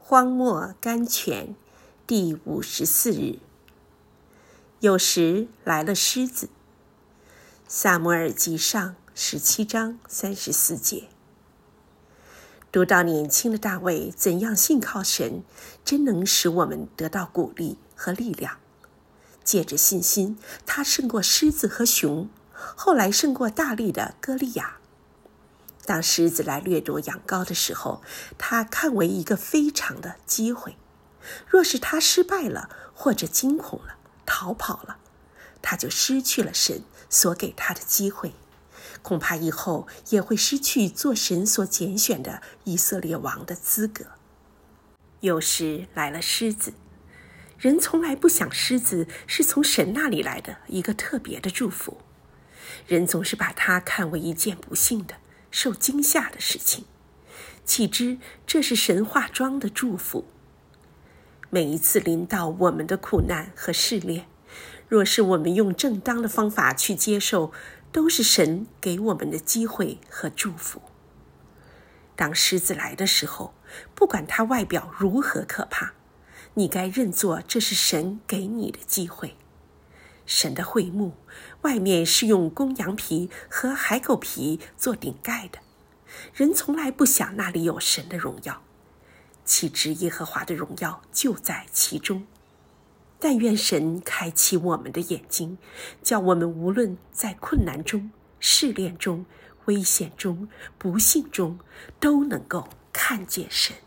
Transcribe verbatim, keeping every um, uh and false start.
荒漠甘泉第五十四日。有时来了狮子。撒母耳记上十七章三十四节。读到年轻的大卫怎样信靠神，真能使我们得到鼓励和力量。借着信心，他胜过狮子和熊，后来胜过大力的歌利亚。当狮子来掠夺羊羔的时候，他看为一个非常的机会。若是他失败了，或者惊恐了，逃跑了，他就失去了神所给他的机会，恐怕以后也会失去做神所拣选的以色列王的资格。有时来了狮子。人从来不想狮子是从神那里来的一个特别的祝福，人总是把它看为一件不幸的受惊吓的事情，岂知这是神化妆的祝福。每一次临到我们的苦难和试炼，若是我们用正当的方法去接受，都是神给我们的机会和祝福。当狮子来的时候，不管它外表如何可怕，你该认作这是神给你的机会。神的会幕外面是用公羊皮和海狗皮做顶盖的，人从来不想那里有神的荣耀，岂知耶和华的荣耀就在其中。但愿神开启我们的眼睛，叫我们无论在困难中、试炼中、危险中、不幸中，都能够看见神。